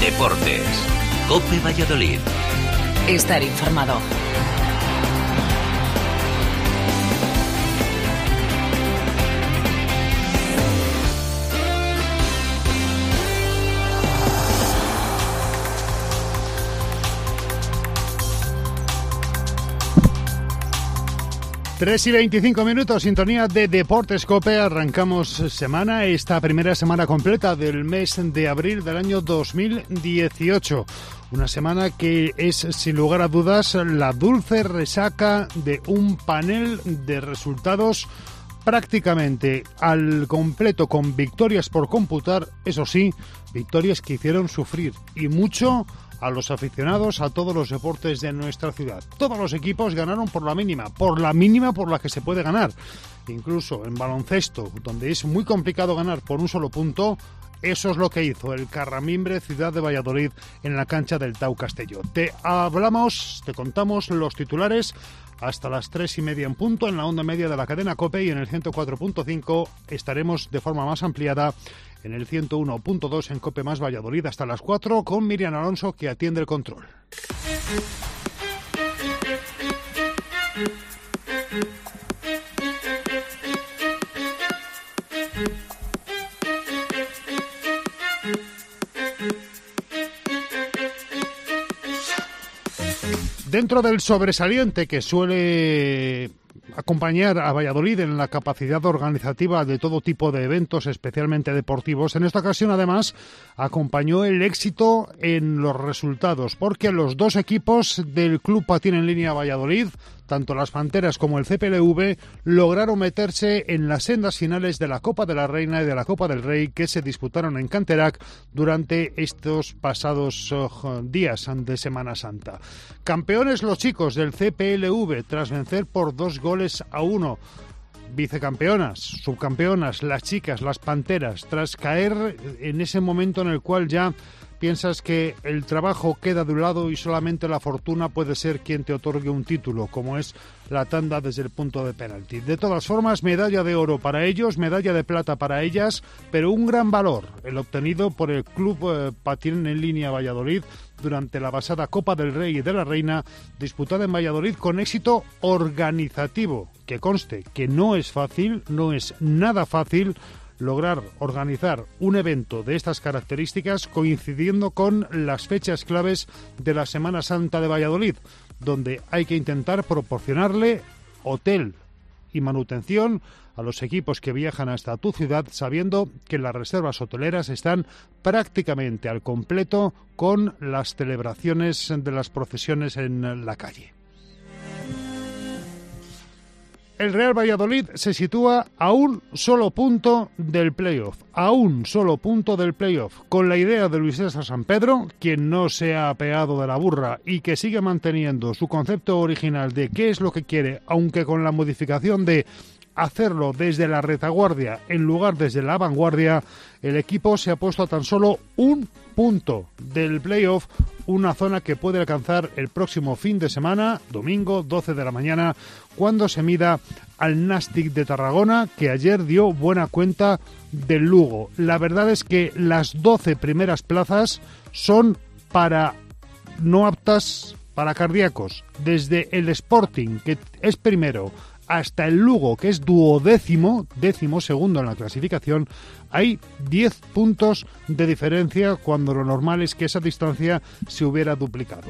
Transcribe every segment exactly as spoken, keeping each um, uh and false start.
Deportes. COPE Valladolid. Estar informado. tres y veinticinco minutos, sintonía de Deportes COPE. Arrancamos semana, esta primera semana completa del mes de abril del año dos mil dieciocho. Una semana que es, sin lugar a dudas, la dulce resaca de un panel de resultados prácticamente al completo, con victorias por computar, eso sí, victorias que hicieron sufrir y mucho a los aficionados a todos los deportes de nuestra ciudad. Todos los equipos ganaron por la mínima, por la mínima por la que se puede ganar. Incluso en baloncesto, donde es muy complicado ganar por un solo punto, eso es lo que hizo el Carramimbre Ciudad de Valladolid en la cancha del Tau Castelló. Te hablamos, te contamos los titulares hasta las tres y media en punto en la onda media de la cadena COPE, y en el ciento cuatro punto cinco estaremos de forma más ampliada en el ciento uno punto dos en COPE más Valladolid hasta las cuatro, con Miriam Alonso, que atiende el control. Dentro del sobresaliente que suele acompañar a Valladolid en la capacidad organizativa de todo tipo de eventos, especialmente deportivos, en esta ocasión además acompañó el éxito en los resultados, porque los dos equipos del Club Patín en Línea Valladolid, tanto las Panteras como el C P L V, lograron meterse en las sendas finales de la Copa de la Reina y de la Copa del Rey, que se disputaron en Canterac durante estos pasados uh, días de Semana Santa. Campeones los chicos del C P L V tras vencer por dos goles a uno. Vicecampeonas, subcampeonas, las chicas, las Panteras, tras caer en ese momento en el cual ya piensas que el trabajo queda de un lado y solamente la fortuna puede ser quien te otorgue un título, como es la tanda desde el punto de penalti. De todas formas, medalla de oro para ellos, medalla de plata para ellas, pero un gran valor el obtenido por el Club eh, Patín en Línea Valladolid durante la pasada Copa del Rey y de la Reina, disputada en Valladolid con éxito organizativo. Que conste que no es fácil, no es nada fácil lograr organizar un evento de estas características coincidiendo con las fechas claves de la Semana Santa de Valladolid, donde hay que intentar proporcionarle hotel y manutención a los equipos que viajan hasta tu ciudad, sabiendo que las reservas hoteleras están prácticamente al completo con las celebraciones de las procesiones en la calle. El Real Valladolid se sitúa a un solo punto del playoff, a un solo punto del playoff, con la idea de Luis César San Pedro, quien no se ha apeado de la burra y que sigue manteniendo su concepto original de qué es lo que quiere, aunque con la modificación de hacerlo desde la retaguardia en lugar desde la vanguardia. El equipo se ha puesto a tan solo un punto del playoff, una zona que puede alcanzar el próximo fin de semana, domingo doce de la mañana, cuando se mida al Nàstic de Tarragona, que ayer dio buena cuenta del Lugo. La verdad es que las doce primeras plazas son para no aptas para cardíacos, desde el Sporting, que es primero, hasta el Lugo, que es duodécimo, décimo segundo en la clasificación. Hay diez puntos de diferencia, cuando lo normal es que esa distancia se hubiera duplicado.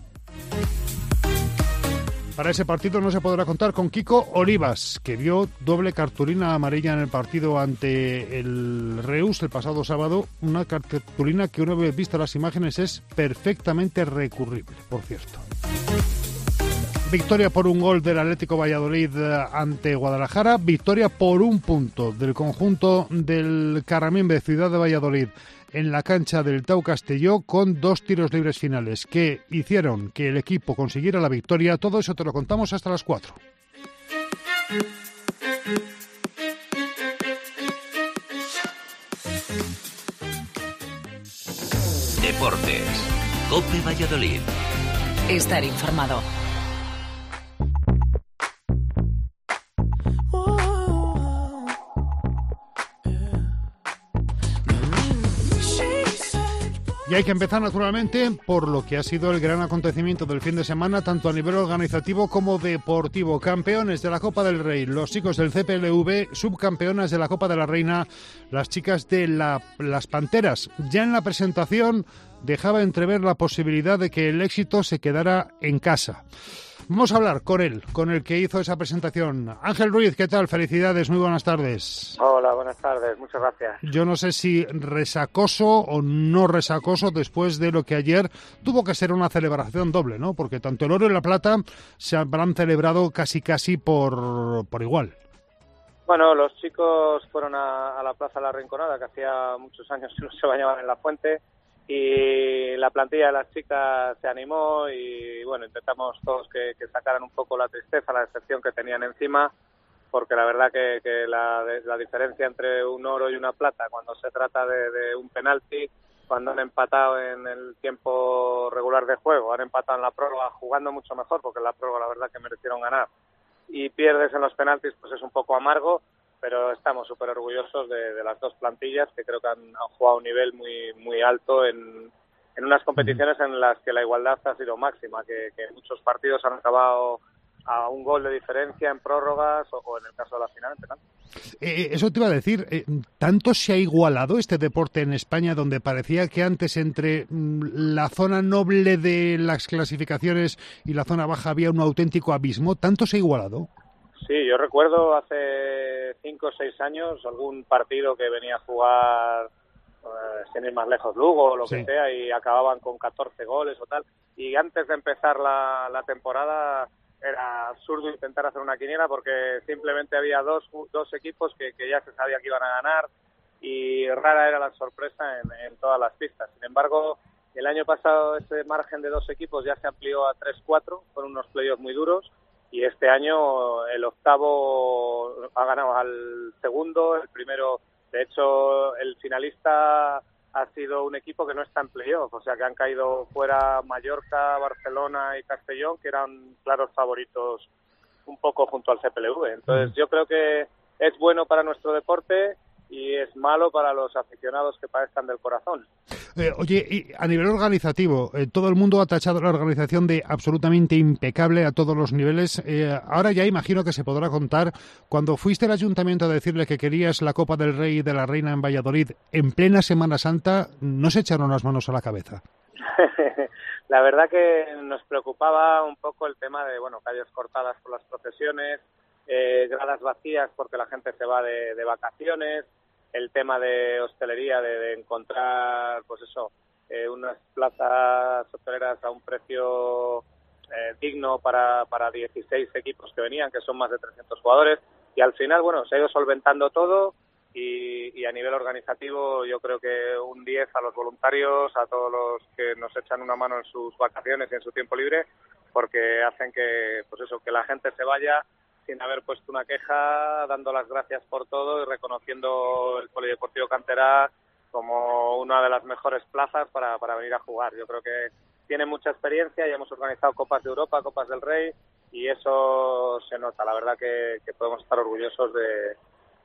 Para ese partido no se podrá contar con Kiko Olivas, que vio doble cartulina amarilla en el partido ante el Reus el pasado sábado, una cartulina que, una vez vistas las imágenes, es perfectamente recurrible, por cierto. Victoria por un gol del Atlético Valladolid ante Guadalajara, victoria por un punto del conjunto del Carramimbre Ciudad de Valladolid en la cancha del Tau Castelló, con dos tiros libres finales que hicieron que el equipo consiguiera la victoria. Todo eso te lo contamos hasta las cuatro. Deportes. COPE Valladolid. Estar informado. Y hay que empezar, naturalmente, por lo que ha sido el gran acontecimiento del fin de semana, tanto a nivel organizativo como deportivo. Campeones de la Copa del Rey, los chicos del C P L V, subcampeonas de la Copa de la Reina, las chicas de la, las Panteras. Ya en la presentación dejaba entrever la posibilidad de que el éxito se quedara en casa. Vamos a hablar con él, con el que hizo esa presentación. Ángel Ruiz, ¿qué tal? Felicidades, muy buenas tardes. Hola, buenas tardes, muchas gracias. Yo no sé si resacoso o no resacoso después de lo que ayer tuvo que ser una celebración doble, ¿no? Porque tanto el oro y la plata se habrán celebrado casi casi por, por igual. Bueno, los chicos fueron a, a la Plaza La Rinconada, que hacía muchos años que no se bañaban en la fuente, y la plantilla de las chicas se animó y bueno, intentamos todos que, que sacaran un poco la tristeza, la decepción que tenían encima, porque la verdad que, que la, la diferencia entre un oro y una plata cuando se trata de, de un penalti, cuando han empatado en el tiempo regular de juego, han empatado en la prórroga jugando mucho mejor, porque en la prórroga la verdad que merecieron ganar, y pierdes en los penaltis, pues es un poco amargo, pero estamos súper orgullosos de, de las dos plantillas, que creo que han, han jugado a un nivel muy muy alto en, en unas competiciones en las que la igualdad ha sido máxima, que, que muchos partidos han acabado a un gol de diferencia en prórrogas o, o en el caso de la final en penal. Eh, eso te iba a decir, eh, ¿tanto se ha igualado este deporte en España, donde parecía que antes entre mm, la zona noble de las clasificaciones y la zona baja había un auténtico abismo? ¿Tanto se ha igualado? Sí, yo recuerdo hace cinco o seis años algún partido que venía a jugar, eh, sin ir más lejos, Lugo o lo sí. que sea, y acababan con catorce goles o tal, y antes de empezar la, la temporada era absurdo intentar hacer una quiniela porque simplemente había dos, dos equipos que, que ya se sabía que iban a ganar y rara era la sorpresa en, en todas las pistas. Sin embargo, el año pasado ese margen de dos equipos ya se amplió a tres cuatro, fueron unos playoffs muy duros, y este año el octavo ha ganado al segundo, el primero, de hecho el finalista ha sido un equipo que no está en playoff, o sea que han caído fuera Mallorca, Barcelona y Castellón, que eran claros favoritos un poco junto al C P L V. Entonces yo creo que es bueno para nuestro deporte y es malo para los aficionados que padezcan del corazón. Eh, oye, y a nivel organizativo, eh, todo el mundo ha tachado la organización de absolutamente impecable a todos los niveles. Eh, ahora ya imagino que se podrá contar, cuando fuiste al ayuntamiento a decirle que querías la Copa del Rey y de la Reina en Valladolid, en plena Semana Santa, ¿no se echaron las manos a la cabeza? La verdad que nos preocupaba un poco el tema de, bueno, calles cortadas por las procesiones, eh, gradas vacías porque la gente se va de, de vacaciones, el tema de hostelería, de, de encontrar, pues eso, eh, unas plazas hosteleras a un precio eh, digno para, para dieciséis equipos que venían, que son más de trescientos jugadores, y al final, bueno, se ha ido solventando todo y, y a nivel organizativo yo creo que un diez a los voluntarios, a todos los que nos echan una mano en sus vacaciones y en su tiempo libre, porque hacen que, pues eso, que la gente se vaya sin haber puesto una queja, dando las gracias por todo y reconociendo el Polideportivo Cantera como una de las mejores plazas para, para venir a jugar. Yo creo que tiene mucha experiencia y hemos organizado Copas de Europa, Copas del Rey, y eso se nota. La verdad que, que podemos estar orgullosos de,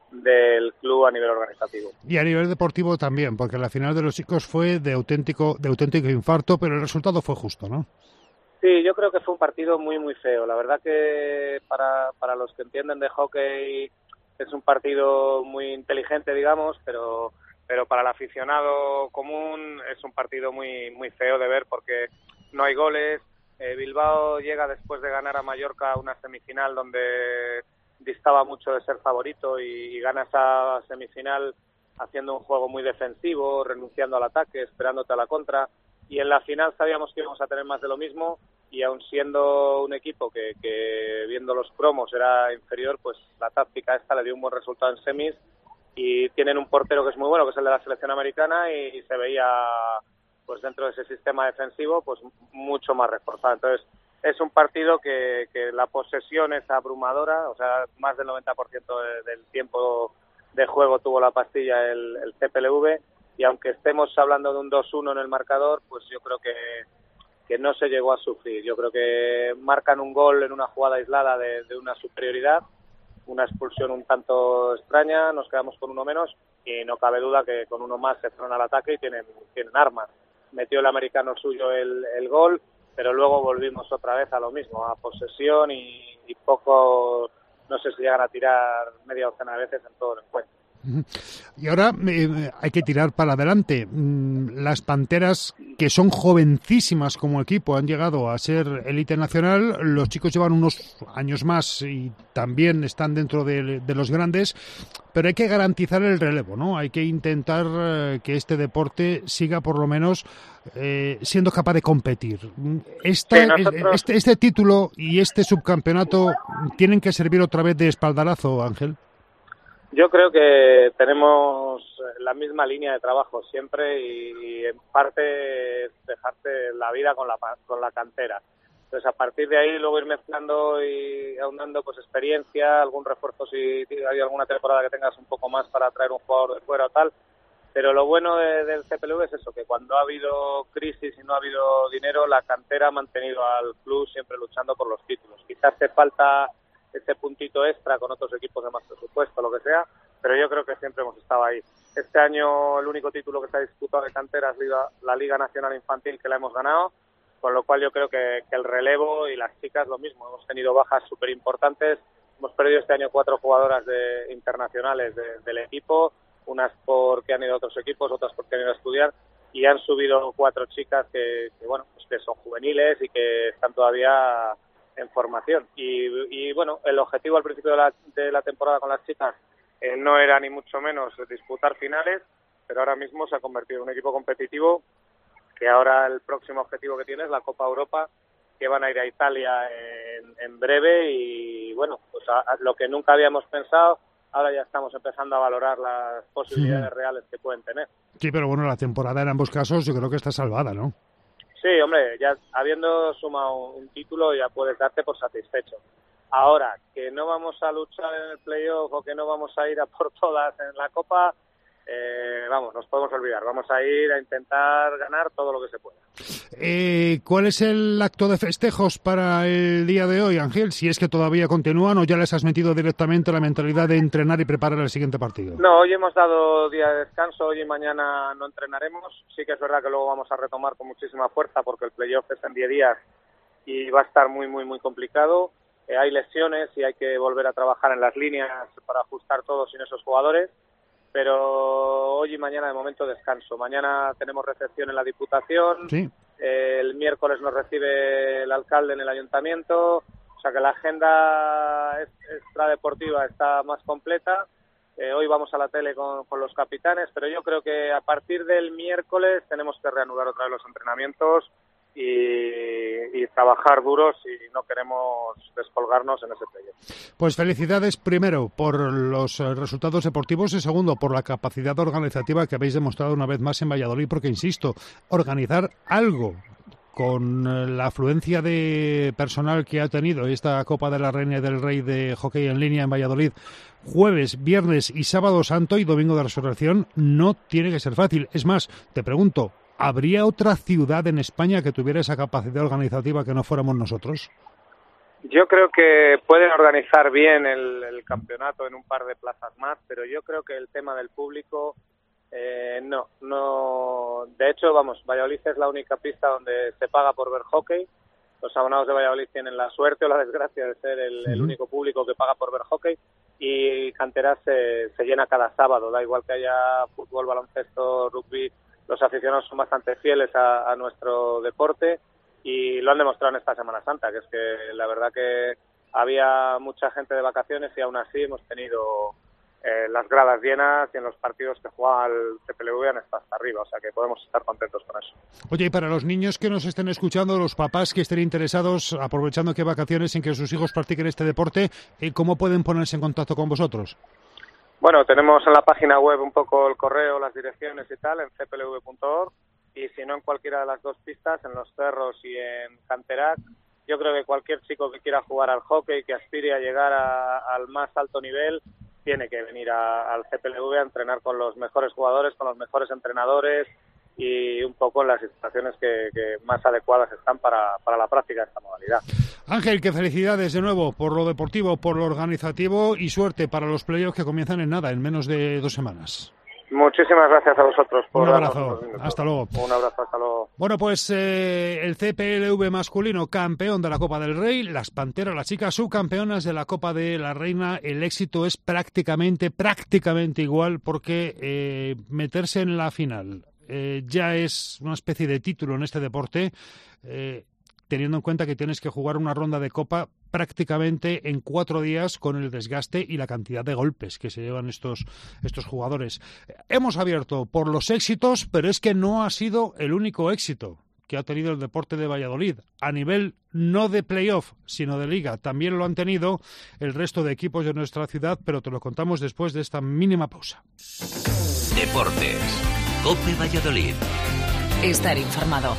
del club a nivel organizativo. Y a nivel deportivo también, porque la final de los chicos fue de auténtico, de auténtico infarto, pero el resultado fue justo, ¿no? Sí, yo creo que fue un partido muy, muy feo. La verdad que para, para los que entienden de hockey es un partido muy inteligente, digamos, pero pero para el aficionado común es un partido muy muy feo de ver porque no hay goles. Eh, Bilbao llega después de ganar a Mallorca una semifinal donde distaba mucho de ser favorito y, y gana esa semifinal haciendo un juego muy defensivo, renunciando al ataque, esperándote a la contra. Y en la final sabíamos que íbamos a tener más de lo mismo y aun siendo un equipo que, que viendo los cromos era inferior, pues la táctica esta le dio un buen resultado en semis y tienen un portero que es muy bueno, que es el de la selección americana y, y se veía pues dentro de ese sistema defensivo pues mucho más reforzado. Entonces es un partido que, que la posesión es abrumadora, o sea, más del noventa por ciento de, del tiempo de juego tuvo la pastilla el, el C P L V. Y aunque estemos hablando de un dos uno en el marcador, pues yo creo que, que no se llegó a sufrir. Yo creo que marcan un gol en una jugada aislada de, de una superioridad, una expulsión un tanto extraña, nos quedamos con uno menos y no cabe duda que con uno más se fueron al ataque y tienen, tienen armas. metió el americano suyo el, el gol, pero luego volvimos otra vez a lo mismo, a posesión y, y poco, no sé si llegan a tirar media docena de veces en todo el encuentro. Y ahora eh, hay que tirar para adelante. Las Panteras, que son jovencísimas como equipo, han llegado a ser élite nacional. Los chicos llevan unos años más y también están dentro de, de los grandes, pero hay que garantizar el relevo, ¿no? Hay que intentar eh, que este deporte siga por lo menos eh, siendo capaz de competir. Esta, sí, nosotros... este, este título y este subcampeonato tienen que servir otra vez de espaldarazo, Ángel. Yo creo que tenemos la misma línea de trabajo siempre y, y en parte es dejarte la vida con la con la cantera. Entonces, a partir de ahí, luego ir mezclando y ahondando pues experiencia, algún refuerzo si hay alguna temporada que tengas un poco más para traer un jugador de fuera o tal. Pero lo bueno de, del C P L V es eso, que cuando ha habido crisis y no ha habido dinero, la cantera ha mantenido al club siempre luchando por los títulos. Quizás te falta ese puntito extra con otros equipos de más presupuesto, lo que sea, pero yo creo que siempre hemos estado ahí. Este año el único título que se ha disputado de cantera es la Liga Nacional Infantil, que la hemos ganado, con lo cual yo creo que, que el relevo y las chicas lo mismo. Hemos tenido bajas súper importantes, hemos perdido este año cuatro jugadoras de, internacionales de, del equipo, unas porque han ido a otros equipos, otras porque han ido a estudiar, y han subido cuatro chicas que, que bueno, pues que son juveniles y que están todavía en formación. Y, y bueno, el objetivo al principio de la, de la temporada con las chicas eh, no era ni mucho menos disputar finales, pero ahora mismo se ha convertido en un equipo competitivo, que ahora el próximo objetivo que tiene es la Copa Europa, que van a ir a Italia en, en breve, y bueno, pues a, a lo que nunca habíamos pensado, ahora ya estamos empezando a valorar las posibilidades sí. reales que pueden tener. Sí, pero bueno, la temporada en ambos casos yo creo que está salvada, ¿no? Sí, hombre, ya habiendo sumado un título ya puedes darte por satisfecho. Ahora, que no vamos a luchar en el playoff o que no vamos a ir a por todas en la Copa, eh, vamos, nos podemos olvidar. Vamos a ir a intentar ganar todo lo que se pueda. Eh, ¿Cuál es el acto de festejos para el día de hoy, Ángel? Si es que todavía continúan o ya les has metido directamente la mentalidad de entrenar y preparar el siguiente partido. No, hoy hemos dado día de descanso, hoy y mañana no entrenaremos. Sí que es verdad que luego vamos a retomar con muchísima fuerza porque el playoff es en diez días y va a estar muy, muy, muy complicado. Eh, hay lesiones y hay que volver a trabajar en las líneas para ajustar todo sin esos jugadores. Pero hoy y mañana de momento descanso. Mañana tenemos recepción en la Diputación, sí. eh, el miércoles nos recibe el alcalde en el ayuntamiento, o sea que la agenda extradeportiva está más completa. Eh, hoy vamos a la tele con, con los capitanes, pero yo creo que a partir del miércoles tenemos que reanudar otra vez los entrenamientos y, y trabajar duros y no queremos descolgarnos en ese proyecto. Pues felicidades primero por los resultados deportivos y segundo por la capacidad organizativa que habéis demostrado una vez más en Valladolid, porque insisto, organizar algo con la afluencia de personal que ha tenido esta Copa de la Reina y del Rey de hockey en línea en Valladolid, jueves, viernes y sábado santo y domingo de resurrección, no tiene que ser fácil. Es más, te pregunto, ¿habría otra ciudad en España que tuviera esa capacidad organizativa que no fuéramos nosotros? Yo creo que pueden organizar bien el, el campeonato en un par de plazas más, pero yo creo que el tema del público, eh, no, no. De hecho, vamos, Valladolid es la única pista donde se paga por ver hockey. Los abonados de Valladolid tienen la suerte o la desgracia de ser el, el único público que paga por ver hockey, y Canteras se, se llena cada sábado, da igual que haya fútbol, baloncesto, rugby. Los aficionados son bastante fieles a, a nuestro deporte y lo han demostrado en esta Semana Santa, que es que la verdad que había mucha gente de vacaciones y aún así hemos tenido eh, las gradas llenas y en los partidos que jugaba el C P L V han estado hasta arriba, o sea que podemos estar contentos con eso. Oye, y para los niños que nos estén escuchando, los papás que estén interesados, aprovechando que hay vacaciones en que sus hijos practiquen este deporte, ¿cómo pueden ponerse en contacto con vosotros? Bueno, tenemos en la página web un poco el correo, las direcciones y tal, en c p l v punto org, y si no en cualquiera de las dos pistas, en Los Cerros y en Canterac. Yo creo que cualquier chico que quiera jugar al hockey, que aspire a llegar a, al más alto nivel, tiene que venir a, al C P L V a entrenar con los mejores jugadores, con los mejores entrenadores y un poco en las instalaciones que, que más adecuadas están para, para la práctica de esta modalidad. Ángel, que felicidades de nuevo por lo deportivo, por lo organizativo y suerte para los playoffs que comienzan en nada, en menos de dos semanas. Muchísimas gracias a vosotros por un abrazo, darnos unos minutos. Hasta luego. Un abrazo, hasta luego. Bueno, pues eh, el C P L V masculino campeón de la Copa del Rey, las Panteras, las chicas subcampeonas de la Copa de la Reina. El éxito es prácticamente, prácticamente igual, porque eh, meterse en la final eh, ya es una especie de título en este deporte, eh, teniendo en cuenta que tienes que jugar una ronda de Copa prácticamente en cuatro días con el desgaste y la cantidad de golpes que se llevan estos, estos jugadores. Hemos abierto por los éxitos, pero es que no ha sido el único éxito que ha tenido el deporte de Valladolid. A nivel no de playoff, sino de liga, también lo han tenido el resto de equipos de nuestra ciudad, pero te lo contamos después de esta mínima pausa. Deportes. COPE Valladolid. Estar informado.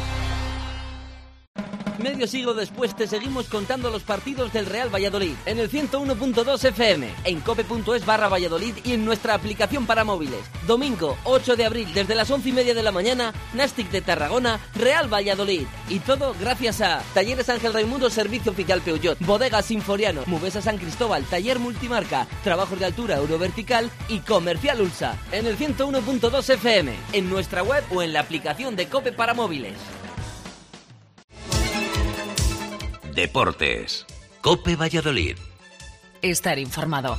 Medio siglo después te seguimos contando los partidos del Real Valladolid en el ciento uno punto dos F M, en cope.es barra Valladolid y en nuestra aplicación para móviles. Domingo ocho de abril desde las once y media de la mañana, Nastic de Tarragona, Real Valladolid. Y todo gracias a Talleres Ángel Raimundo, Servicio Oficial Peugeot, Bodegas Sinforiano, Mubesa San Cristóbal, Taller Multimarca, Trabajos de Altura Eurovertical y Comercial Ulsa. En el ciento uno punto dos F M, en nuestra web o en la aplicación de Cope para móviles. Deportes. COPE Valladolid. Estar informado.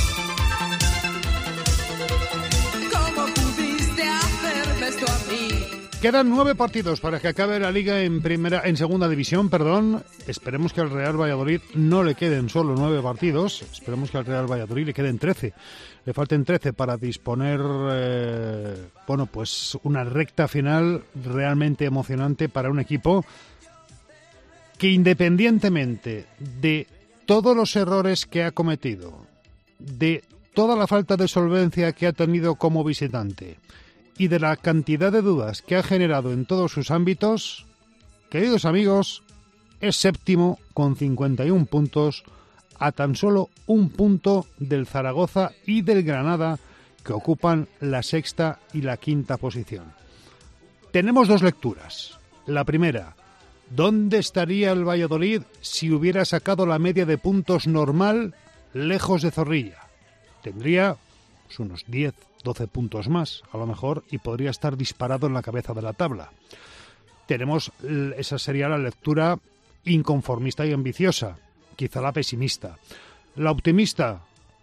¿Cómo pudiste hacerme esto a mí? Quedan nueve partidos para que acabe la Liga en primera, en segunda división, perdón. Esperemos que al Real Valladolid no le queden solo nueve partidos. Esperemos que al Real Valladolid le queden trece. Le falten trece para disponer, eh, bueno, pues una recta final realmente emocionante para un equipo que, independientemente de todos los errores que ha cometido, de toda la falta de solvencia que ha tenido como visitante y de la cantidad de dudas que ha generado en todos sus ámbitos, queridos amigos, es séptimo con cincuenta y un puntos, a tan solo un punto del Zaragoza y del Granada, que ocupan la sexta y la quinta posición. Tenemos dos lecturas. La primera: ¿dónde estaría el Valladolid si hubiera sacado la media de puntos normal lejos de Zorrilla? Tendría pues, unos diez, doce puntos más, a lo mejor, y podría estar disparado en la cabeza de la tabla. Tenemos, esa sería la lectura inconformista y ambiciosa, quizá la pesimista. La optimista: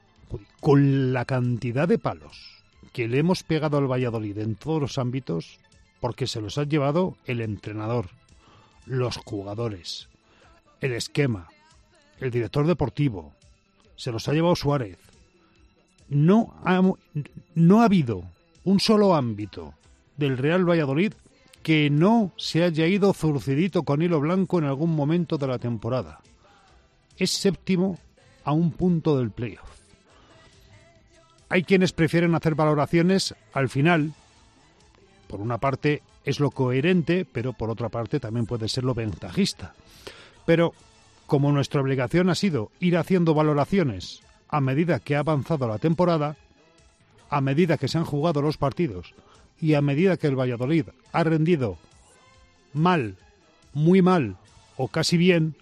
con la cantidad de palos que le hemos pegado al Valladolid en todos los ámbitos, porque se los ha llevado el entrenador, los jugadores, el esquema, el director deportivo, se los ha llevado Suárez. No ha, no ha habido un solo ámbito del Real Valladolid que no se haya ido zurcidito con hilo blanco en algún momento de la temporada. Es séptimo a un punto del playoff. Hay quienes prefieren hacer valoraciones al final. Por una parte es lo coherente, pero por otra parte también puede ser lo ventajista. Pero como nuestra obligación ha sido ir haciendo valoraciones a medida que ha avanzado la temporada, a medida que se han jugado los partidos y a medida que el Valladolid ha rendido mal, muy mal o casi bien,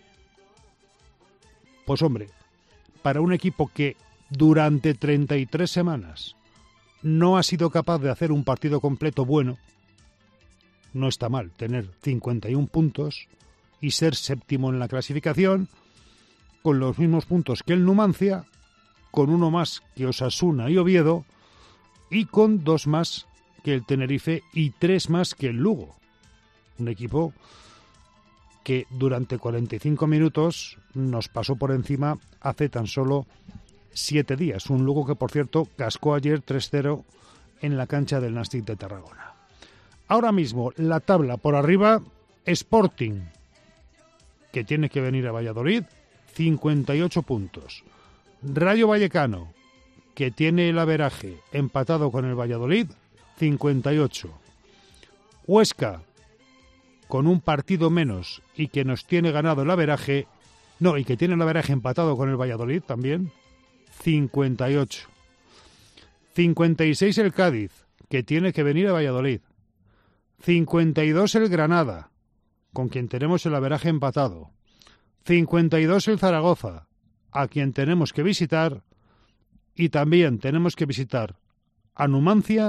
pues hombre, para un equipo que durante treinta y tres semanas no ha sido capaz de hacer un partido completo bueno, no está mal tener cincuenta y un puntos y ser séptimo en la clasificación, con los mismos puntos que el Numancia, con uno más que Osasuna y Oviedo, y con dos más que el Tenerife y tres más que el Lugo. Un equipo que durante cuarenta y cinco minutos nos pasó por encima hace tan solo siete días. Un Lugo que, por cierto, cascó ayer tres cero en la cancha del Nastic de Tarragona. Ahora mismo, la tabla por arriba: Sporting, que tiene que venir a Valladolid, cincuenta y ocho puntos. Rayo Vallecano, que tiene el averaje empatado con el Valladolid, cincuenta y ocho. Huesca, con un partido menos y que nos tiene ganado el averaje, no, y que tiene el averaje empatado con el Valladolid también, cincuenta y ocho. cincuenta y seis el Cádiz, que tiene que venir a Valladolid. cincuenta y dos el Granada, con quien tenemos el averaje empatado. cincuenta y dos el Zaragoza, a quien tenemos que visitar. Y también tenemos que visitar a Numancia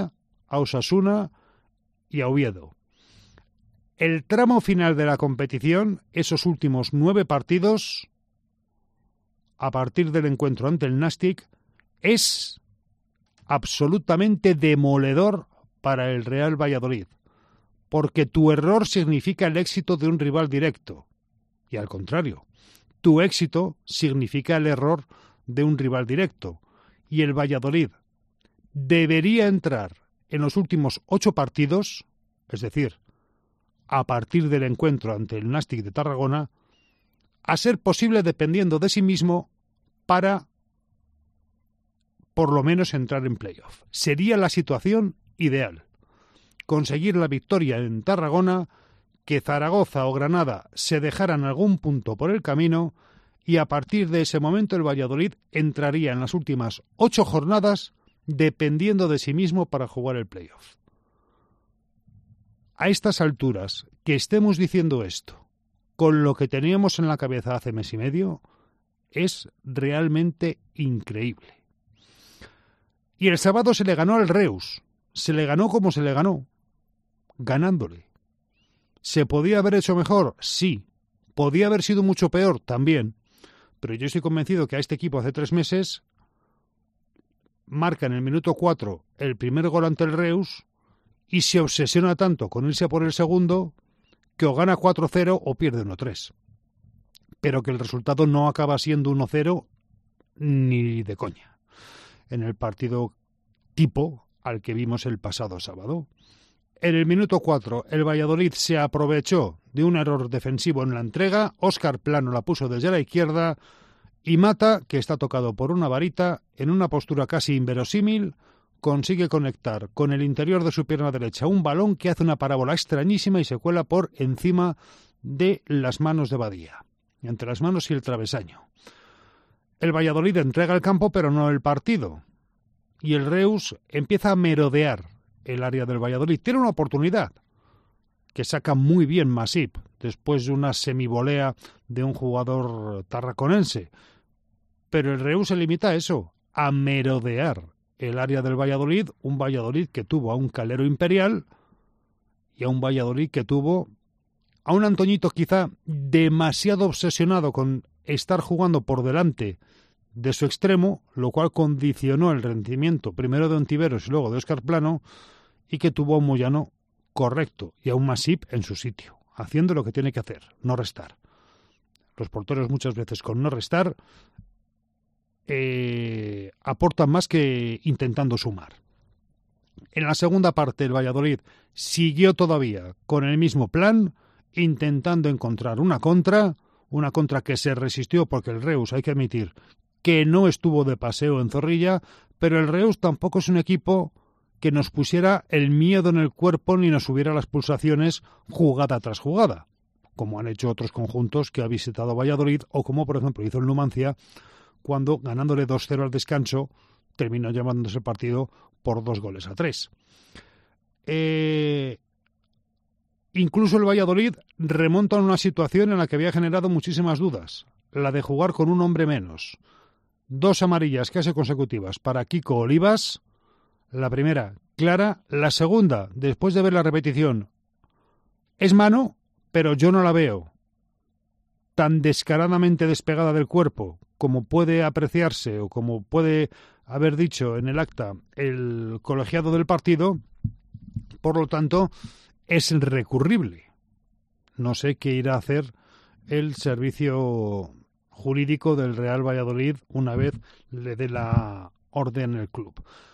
a Osasuna y a Oviedo. El tramo final de la competición, esos últimos nueve partidos, a partir del encuentro ante el Nástic, es absolutamente demoledor para el Real Valladolid, porque tu error significa el éxito de un rival directo, y al contrario, tu éxito significa el error de un rival directo, y el Valladolid debería entrar en los últimos ocho partidos, es decir, a partir del encuentro ante el Nástic de Tarragona, a ser posible dependiendo de sí mismo para por lo menos entrar en playoff. Sería la situación ideal. Conseguir la victoria en Tarragona, que Zaragoza o Granada se dejaran algún punto por el camino y a partir de ese momento el Valladolid entraría en las últimas ocho jornadas dependiendo de sí mismo para jugar el playoff. A estas alturas, que estemos diciendo esto, con lo que teníamos en la cabeza hace mes y medio, es realmente increíble. Y el sábado se le ganó al Reus. Se le ganó como se le ganó, ganándole. ¿Se podía haber hecho mejor? Sí. ¿Podía haber sido mucho peor? También. Pero yo estoy convencido que a este equipo hace tres meses marca en el minuto cuatro el primer gol ante el Reus y se obsesiona tanto con irse a por el segundo que o gana cuatro cero o pierde uno tres. Pero que el resultado no acaba siendo uno cero ni de coña en el partido tipo al que vimos el pasado sábado. En el minuto cuatro, el Valladolid se aprovechó de un error defensivo en la entrega, Óscar Plano la puso desde la izquierda y Mata, que está tocado por una varita, en una postura casi inverosímil, consigue conectar con el interior de su pierna derecha un balón que hace una parábola extrañísima y se cuela por encima de las manos de Badía, entre las manos y el travesaño. El Valladolid entrega el campo, pero no el partido. Y el Reus empieza a merodear el área del Valladolid. Tiene una oportunidad que saca muy bien Masip después de una semivolea de un jugador tarraconense. Pero el Reus se limita a eso, a merodear el área del Valladolid. Un Valladolid que tuvo a un Calero Imperial y a un Valladolid que tuvo a un Antoñito quizá demasiado obsesionado con estar jugando por delante de su extremo, lo cual condicionó el rendimiento primero de Ontiveros y luego de Óscar Plano, y que tuvo a un Moyano correcto y a un Masip en su sitio, haciendo lo que tiene que hacer, no restar. Los porteros muchas veces con no restar eh, aportan más que intentando sumar. En la segunda parte el Valladolid siguió todavía con el mismo plan, intentando encontrar una contra, una contra que se resistió porque el Reus, hay que admitir, que no estuvo de paseo en Zorrilla, pero el Reus tampoco es un equipo que nos pusiera el miedo en el cuerpo ni nos subiera las pulsaciones jugada tras jugada, como han hecho otros conjuntos que ha visitado Valladolid o como por ejemplo hizo el Numancia cuando ganándole dos cero al descanso terminó llevándose el partido por dos goles a tres. Eh, incluso el Valladolid remonta a una situación en la que había generado muchísimas dudas, la de jugar con un hombre menos. Dos amarillas casi consecutivas para Kiko Olivas, la primera clara, la segunda, después de ver la repetición, es mano, pero yo no la veo tan descaradamente despegada del cuerpo como puede apreciarse o como puede haber dicho en el acta el colegiado del partido, por lo tanto es recurrible. No sé qué irá a hacer el servicio jurídico del Real Valladolid una vez le dé la orden el club.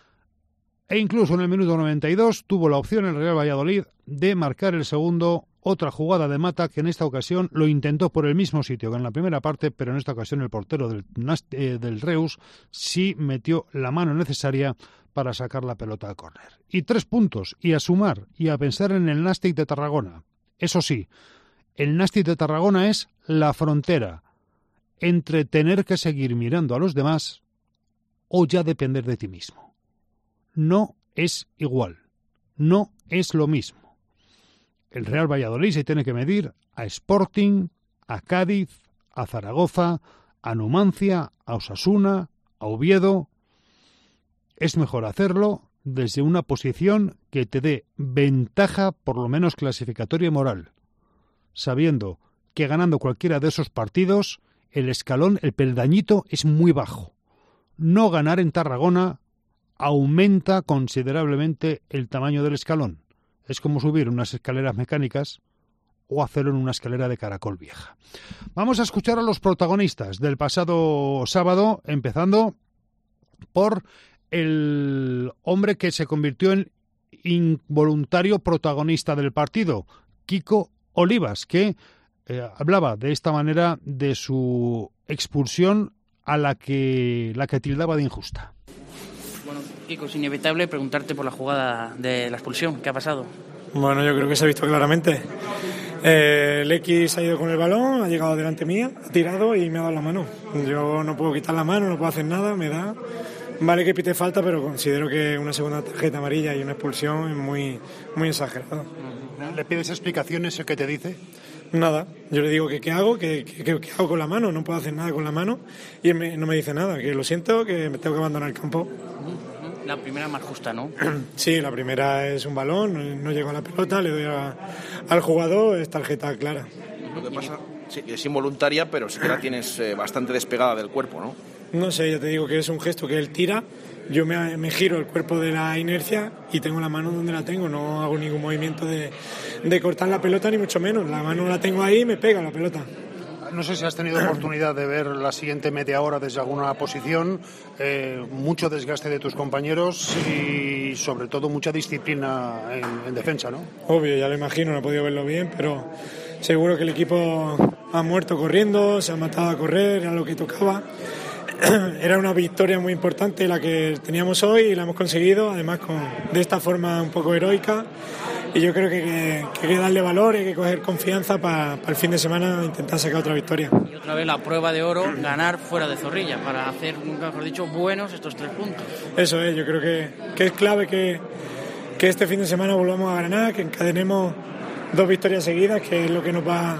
E incluso en el minuto noventa y dos tuvo la opción el Real Valladolid de marcar el segundo, otra jugada de Mata que en esta ocasión lo intentó por el mismo sitio que en la primera parte, pero en esta ocasión el portero del, eh, del Reus sí metió la mano necesaria para sacar la pelota a córner. Y tres puntos, y a sumar, y a pensar en el Nástic de Tarragona. Eso sí, el Nástic de Tarragona es la frontera entre tener que seguir mirando a los demás o ya depender de ti mismo. No es igual, no es lo mismo. El Real Valladolid se tiene que medir a Sporting, a Cádiz, a Zaragoza, a Numancia, a Osasuna, a Oviedo. Es mejor hacerlo desde una posición que te dé ventaja, por lo menos clasificatoria y moral, sabiendo que ganando cualquiera de esos partidos, el escalón, el peldañito es muy bajo. No ganar en Tarragona aumenta considerablemente el tamaño del escalón. Es como subir unas escaleras mecánicas o hacerlo en una escalera de caracol vieja. Vamos a escuchar a los protagonistas del pasado sábado, empezando por el hombre que se convirtió en involuntario protagonista del partido, Kiko Olivas, que eh, hablaba de esta manera de su expulsión a la que, la que tildaba de injusta. Bueno, Kiko, es inevitable preguntarte por la jugada de la expulsión. ¿Qué ha pasado? Bueno, yo creo que se ha visto claramente. Eh, el X ha ido con el balón, ha llegado delante mía, ha tirado y me ha dado la mano. Yo no puedo quitar la mano, no puedo hacer nada, me da... Vale que pite falta, pero considero que una segunda tarjeta amarilla y una expulsión es muy, muy exagerado. ¿Le pides explicaciones o qué te dice? Nada, yo le digo que qué hago, que qué hago con la mano, no puedo hacer nada con la mano y él me, no me dice nada, que lo siento, que me tengo que abandonar el campo. La primera más justa, ¿no? Sí, la primera es un balón, no llego a la pelota, le doy a, al jugador, es tarjeta clara. Lo que pasa sí, es involuntaria, pero sí que la tienes eh, bastante despegada del cuerpo, ¿no? No sé, ya te digo que es un gesto que él tira, yo me, me giro el cuerpo de la inercia y tengo la mano donde la tengo, no hago ningún movimiento de, de cortar la pelota ni mucho menos, la mano la tengo ahí y me pega la pelota. No sé si has tenido oportunidad de ver la siguiente media hora desde alguna posición, eh, mucho desgaste de tus compañeros y sobre todo mucha disciplina en, en defensa, ¿no? Obvio, ya lo imagino, no he podido verlo bien, pero seguro que el equipo ha muerto corriendo, se ha matado a correr, era lo que tocaba. Era una victoria muy importante la que teníamos hoy y la hemos conseguido, además con, de esta forma un poco heroica. Y yo creo que, que, que hay que darle valor, hay que coger confianza para, para el fin de semana intentar sacar otra victoria. Y otra vez la prueba de oro, ganar fuera de Zorrilla, para hacer, nunca mejor dicho, buenos estos tres puntos. Eso es, yo creo que, que es clave que, que este fin de semana volvamos a ganar, que encadenemos dos victorias seguidas, que es lo que nos va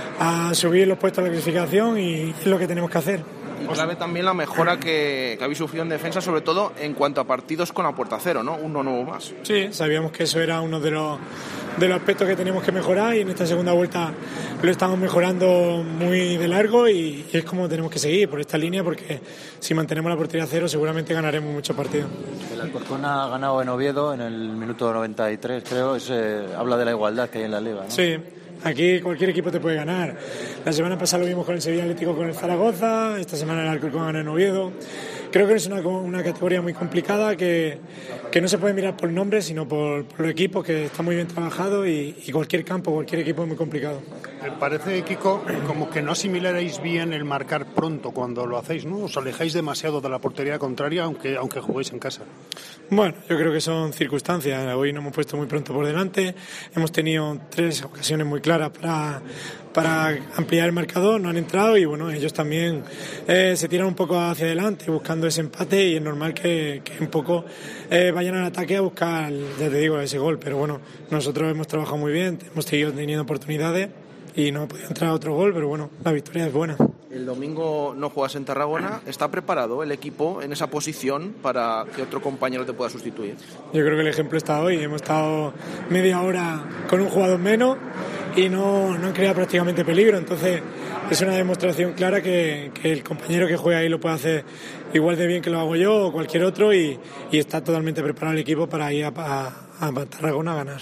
a subir los puestos de la clasificación y es lo que tenemos que hacer. Y clave también la mejora que, que habéis sufrido en defensa, sobre todo en cuanto a partidos con la puerta cero, ¿no? Uno nuevo más. Sí, sabíamos que eso era uno de los, de los aspectos que teníamos que mejorar y en esta segunda vuelta lo estamos mejorando muy de largo y, y es como tenemos que seguir por esta línea porque si mantenemos la portería cero seguramente ganaremos muchos partidos. El Alcorcón ha ganado en Oviedo en el minuto noventa y tres, creo, es, eh, habla de la igualdad que hay en la liga, ¿no? Sí. Aquí cualquier equipo te puede ganar. La semana pasada lo vimos con el Sevilla Atlético, con el Zaragoza, esta semana el Alcorcón gana en Oviedo. Creo que es una, una categoría muy complicada que, que no se puede mirar por nombres, sino por, por los equipos, que está muy bien trabajado y, y cualquier campo, cualquier equipo es muy complicado. Me parece, Kiko, como que no asimilaréis bien el marcar pronto cuando lo hacéis, ¿no? Os alejáis demasiado de la portería contraria, aunque, aunque juguéis en casa. Bueno, yo creo que son circunstancias. Hoy nos hemos puesto muy pronto por delante. Hemos tenido tres ocasiones muy claras para, para ampliar el marcador, no han entrado y bueno, ellos también eh, se tiran un poco hacia adelante buscando ese empate y es normal que, que un poco eh, vayan al ataque a buscar, ya te digo, ese gol. Pero bueno, nosotros hemos trabajado muy bien, hemos seguido teniendo oportunidades y no ha podido entrar otro gol, pero bueno, la victoria es buena. El domingo no juegas en Tarragona. ¿Está preparado el equipo en esa posición para que otro compañero te pueda sustituir? Yo creo que el ejemplo está hoy. Hemos estado media hora con un jugador menos y no, no han creado prácticamente peligro. Entonces es una demostración clara que, que el compañero que juega ahí lo puede hacer igual de bien que lo hago yo o cualquier otro y, y está totalmente preparado el equipo para ir a, a, a Tarragona a ganar.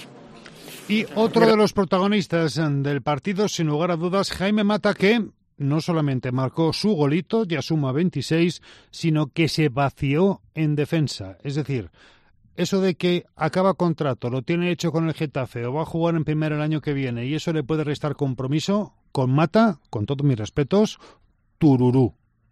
Y otro de los protagonistas del partido, sin lugar a dudas, Jaime Mata, que no solamente marcó su golito, ya suma veintiséis, sino que se vació en defensa. Es decir, eso de que acaba contrato, lo tiene hecho con el Getafe o va a jugar en primera el año que viene y eso le puede restar compromiso, con Mata, con todos mis respetos, tururú.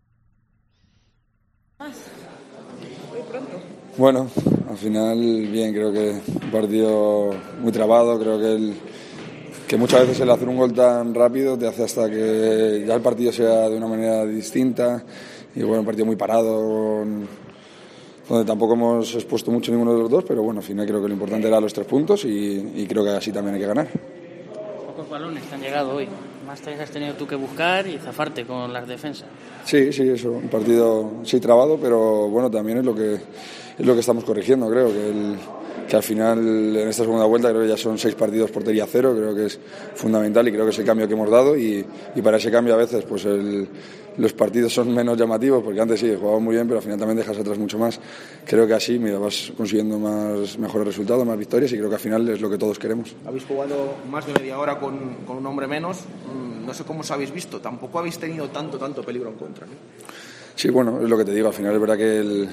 Bueno, al final bien, creo que un partido muy trabado, creo que, el, que muchas veces el hacer un gol tan rápido te hace hasta que ya el partido sea de una manera distinta y bueno, un partido muy parado, donde tampoco hemos expuesto mucho ninguno de los dos, pero bueno, al final creo que lo importante era los tres puntos y, y creo que así también hay que ganar. Pocos balones te han llegado hoy. Más te has tenido tú que buscar y zafarte con las defensas. Sí, sí, eso. Un partido sí trabado, pero bueno, también es lo que es lo que estamos corrigiendo, creo que el que al final en esta segunda vuelta creo que ya son seis partidos portería cero, creo que es fundamental y creo que es el cambio que hemos dado y, y para ese cambio a veces pues el, los partidos son menos llamativos porque antes sí, jugabas muy bien pero al final también dejas atrás mucho más. Creo que así mira, vas consiguiendo más mejores resultados, más victorias y creo que al final es lo que todos queremos. Habéis jugado más de media hora con, con un hombre menos, no sé cómo os habéis visto, tampoco habéis tenido tanto, tanto peligro en contra, ¿no? Sí, bueno, es lo que te digo, al final es verdad que el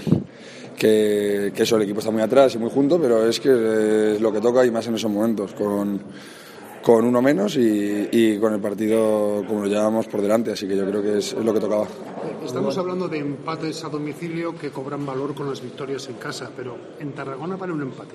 Que, que eso, el equipo está muy atrás y muy junto, pero es que es lo que toca y más en esos momentos, con, con uno menos y, y con el partido como lo llevamos por delante, así que yo creo que es, es lo que tocaba. Estamos hablando de empates a domicilio que cobran valor con las victorias en casa, pero en Tarragona vale un empate.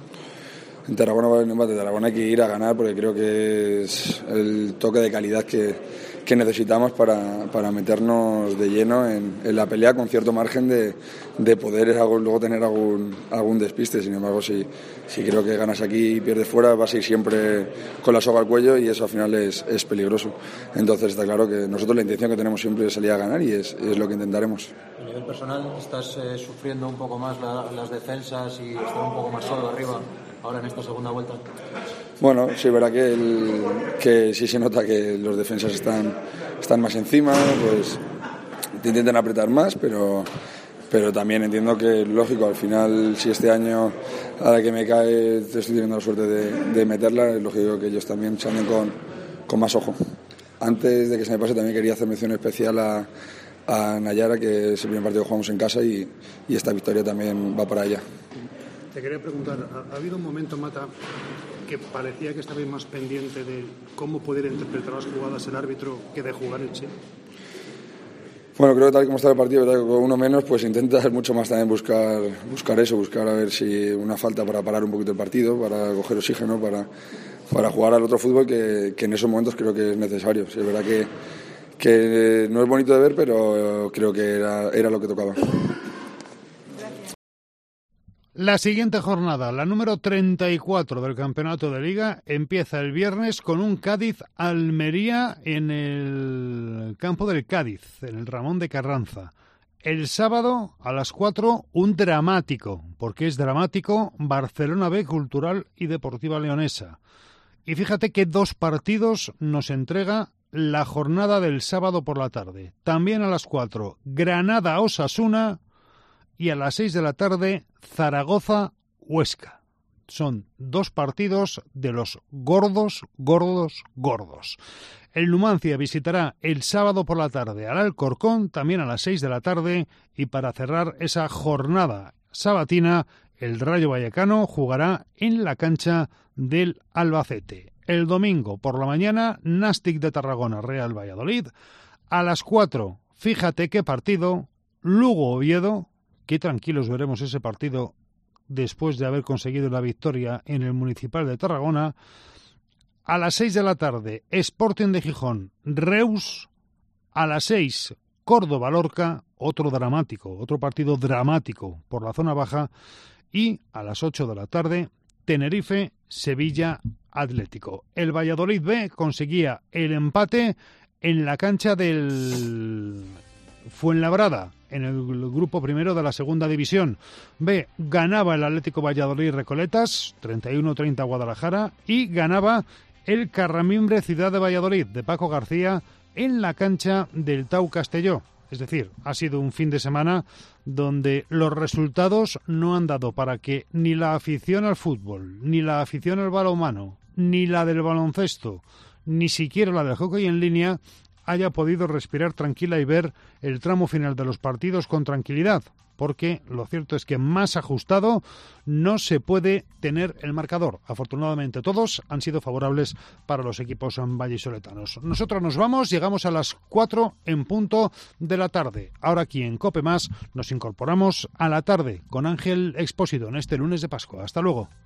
En Tarragona vale un empate, en Tarragona hay que ir a ganar porque creo que es el toque de calidad que, que necesitamos para, para meternos de lleno en, en la pelea con cierto margen de, de poder luego tener algún, algún despiste. Sin embargo, si, si creo que ganas aquí y pierdes fuera, vas a ir siempre con la soga al cuello y eso al final es, es peligroso. Entonces está claro que nosotros la intención que tenemos siempre es salir a ganar y es, es lo que intentaremos. A nivel personal, ¿estás eh, sufriendo un poco más la, las defensas y estar un poco más solo arriba ahora en esta segunda vuelta? Bueno, sí, verá que, el, que sí se nota que los defensas están, están más encima, pues te intentan apretar más, pero, pero también entiendo que, lógico, al final, si este año, a la que me cae, estoy teniendo la suerte de, de meterla, es lógico que ellos también se anden con, con más ojo. Antes de que se me pase, también quería hacer mención especial a, a Nayara, que es el primer partido que jugamos en casa y, y esta victoria también va para ella. Te quería preguntar, ¿ha, ha habido un momento, Mata, que parecía que estabais más pendiente de cómo poder interpretar las jugadas el árbitro que de jugar en sí? Bueno, creo que tal y como está el partido, ¿verdad? Con uno menos, pues intentas mucho más también buscar buscar eso, buscar a ver si una falta para parar un poquito el partido, para coger oxígeno, para, para jugar al otro fútbol que, que en esos momentos creo que es necesario. Sí, es verdad que, que no es bonito de ver, pero creo que era, era lo que tocaba. La siguiente jornada, la número treinta y cuatro del Campeonato de Liga, empieza el viernes con un Cádiz-Almería en el campo del Cádiz, en el Ramón de Carranza. El sábado, a las cuatro, un dramático, porque es dramático, Barcelona B, Cultural y Deportiva Leonesa. Y fíjate qué dos partidos nos entrega la jornada del sábado por la tarde. También a las cuatro, Granada-Osasuna. Y a las seis de la tarde, Zaragoza-Huesca. Son dos partidos de los gordos, gordos, gordos. El Numancia visitará el sábado por la tarde al Alcorcón, también a las seis de la tarde. Y para cerrar esa jornada sabatina, el Rayo Vallecano jugará en la cancha del Albacete. El domingo por la mañana, Nàstic de Tarragona, Real Valladolid. A las cuatro, fíjate qué partido, Lugo-Oviedo. Qué tranquilos veremos ese partido después de haber conseguido la victoria en el Municipal de Tarragona. A las seis de la tarde, Sporting de Gijón, Reus. A las seis, Córdoba-Lorca, otro dramático, otro partido dramático por la zona baja. Y a las ocho de la tarde, Tenerife, Sevilla, Atlético. El Valladolid B conseguía el empate en la cancha del Fuenlabrada, en el grupo primero de la segunda división B. Ganaba el Atlético Valladolid Recoletas, treinta y uno treinta Guadalajara, y ganaba el Carramimbre Ciudad de Valladolid, de Paco García, en la cancha del Tau Castelló. Es decir, ha sido un fin de semana donde los resultados no han dado para que ni la afición al fútbol, ni la afición al balonmano, ni la del baloncesto, ni siquiera la del hockey en línea haya podido respirar tranquila y ver el tramo final de los partidos con tranquilidad, porque lo cierto es que más ajustado no se puede tener el marcador. Afortunadamente todos han sido favorables para los equipos vallisoletanos. Nosotros nos vamos, llegamos a las cuatro en punto de la tarde. Ahora aquí en COPE Más nos incorporamos a la tarde con Ángel Expósito en este lunes de Pascua. Hasta luego.